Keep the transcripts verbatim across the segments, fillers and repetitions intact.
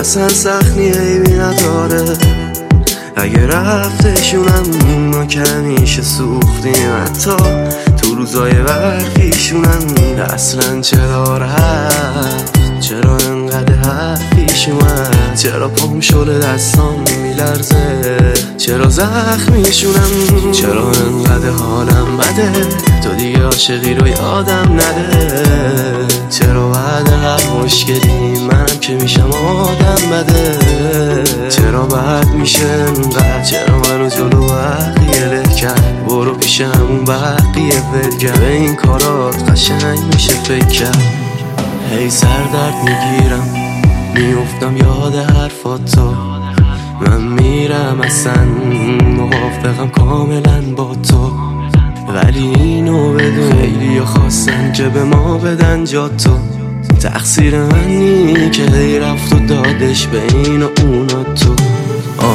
اصلا سخنی ایبی نداره. اگه رفتشونم ما کمیشه سوختیم، حتی تو روزای برفیشونم اصلا چرا رفت، چرا انقدر حرفیش اومد، چرا پام شله دستام میلرزه، چرا زخمیشونم، چرا انقدر حالم بده، تو دیگه عاشقی رو یادم نده، چرا بعد هر مشکلی منم که میشم آدم بده، چرا بعد میشه انقدر، چرا منو جلو بقیه له کرد، برو پیش همون بقیه ول به این کارات قشنگ میشه فکر کرد. هی سر درد میگیرم میافتم یاد حرفات تو، من میرم اصلا موافقم کاملا با تو، ولی اینو بدون خیلی خواستن که به ما بدن جا تو، تقصیر منی که هی رفت و دادش به این و اونا تو. آه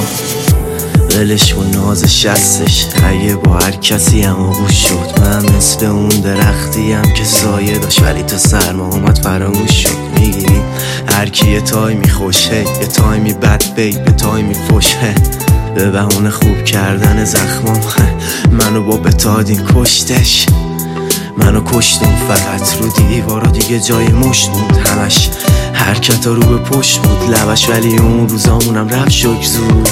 ولش کن نازش هستش، اگه با هر کسی هم آغوش شد، من مثل اون درختیم که سایه داشت ولی تا سرما اومد فراموش شد. میگیری هر کی یه تایمی خوشه، یه تایمی بد بید، یه تایمی فشه، به بهونه خوب کردن زخمام منو با بتادین کشتش، منو کشتون فقط رو دیوارا دیگه جای مشت بود، همش حرکت ها رو به پشت بود لبش، ولی اون روزامونم رفت شک زود.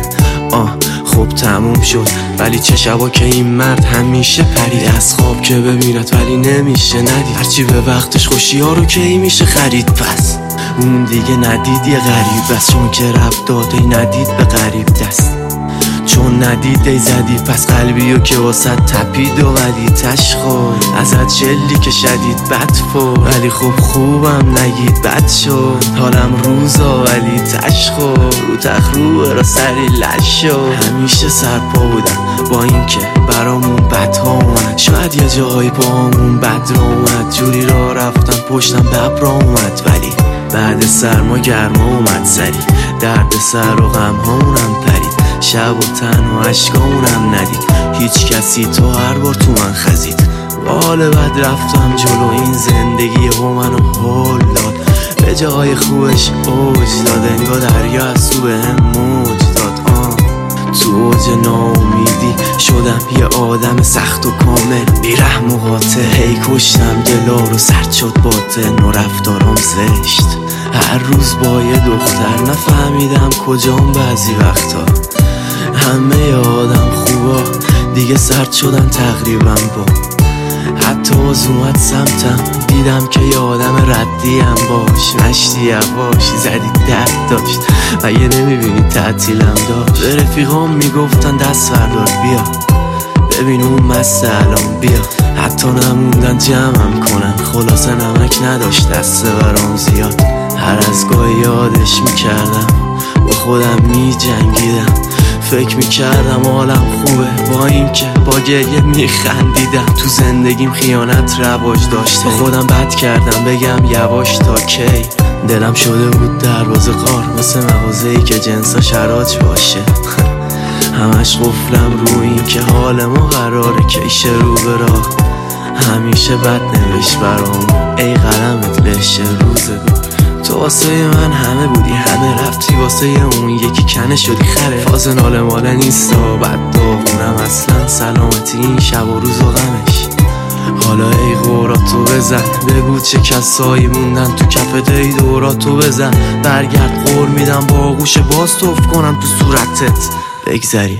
آه خب تموم شد، ولی چه شبا که این مرد همیشه پرید از خواب که بمیرد ولی نمیشه ندید، هرچی به وقتش خوشی ها رو کی میشه خرید، پس اون دیگه ندید یه غریب بس، چون که رفت داده ندید به غریب دست، چون ندید ای زدی پس قلبیو که واسه تپید و ولی تشخور ازت جلی که شدید بد فور، ولی خوب خوبم نگید بد شد، حالم روزا ولی تشخور رو تخروه را سری لش شد. همیشه سرپا بودم با این که برامون بدها اومد، شاید یه جایی پاهامون بد را اومد، جوری را رفتم پشتم ببر را اومد، ولی بعد سرما گرما اومد سری، درد سر و غم هامونم پرید، شب و تن و عشقامونم ندید، هیچ کسی تو هر بار تو من خزید، حال بد رفتم جلو این زندگی و منو هول داد، به جای خوبش اوج داد، انگار دریا از تو بهم موج داد. آه تو اوج ناامیدی شدم یه آدم سخت و کامل، بیرحم و قاطع، هی کشتم دلا رو سرد شد باطن و رفتارم زشت، هر روز با یه دختر نفهمیدم کجام بعضی وقتا، همه آدم خوبا دیگه سرد شدن تقریبا با، حتی باز اومد سمتم دیدم که یه آدم ردیم باش، نشتی یواش زدی درد داشت و یه نمیبینی تعطیلم داشت، به رفیقام میگفتن دست فردار بیا ببین اون مست الان بیا، حتی نموندن جمعم کنن، خلاصه نمک نداشت دست برام زیاد، هر از گاهی یادش میکردم با خودم میجنگیدم، فکر میکردم حالم خوبه با این که با گریه میخندیدم، تو زندگیم خیانت رواج داشته، با خودم بد کردم بگم یواش تا کی، دلم شده بود دروازه قار مثل مغازه‌ای که جنسا شراج باشه همش قفلم رو این که حال ما قراره کشه رو به راه، همیشه بد نوشت برام ای قلمت بشه روزگار، تو واسه من همه بودی همه رفتی واسه اون یکی کنه شدی خره، فاز ناله ماله نیستا بد داغونم اصلا سلامتی این شب و روز و غمش، حالا ای قوراتو بزن بگو چه کسایی موندن تو کفت، ای دوراتو بزن برگرد قول میدم با آغوش باز توف کنم تو صورتت بگذریم.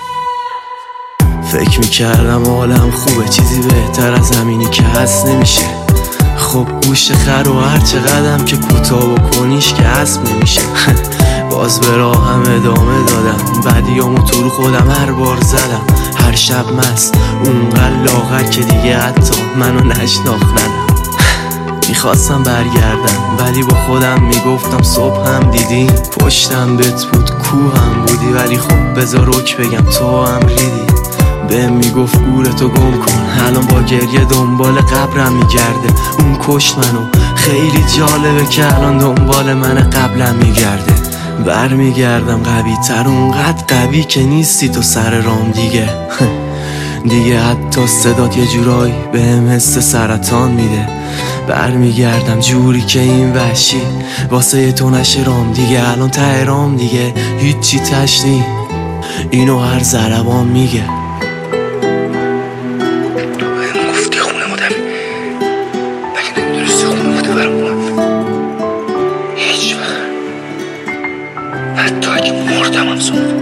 فکر میکردم حالم خوبه چیزی بهتر از همینی که هست نمیشه، خب گوشت خر و هر چه قدم که کوتاه بکنیش که اسب نمیشه باز به راهم ادامه دادم، بدیامو تو رو خودم هر بار زدم، هر شب مست اونقدر لاغر که دیگه حتی منو نشناختن، میخواستم برگردم ولی با خودم میگفتم صبح هم دیدی پشتم بهت بود کوهم بودی، ولی خب بذار رک بگم تو هم ریدی، به میگفت گورتو گم کن، الان با گریه دنبال قبرم میگرده، اون کشت منو خیلی جالبه که الان دنبال من قبلم میگرده، بر میگردم قوی تر اونقدر قوی که نیستی تو سر رام دیگه دیگه حتی صدات یه جورایی بهم حس سرطان میده. برمیگردم جوری که این وحشی واسه تو نشه رام دیگه. الان ته رام دیگه هیچی تش نی، اینو هر ضربان میگه. تو بهم گفتی خونه مادم، مگه نمیدونستی خونه بوده برام؟ هیچ وقت حتی اگه مردم هم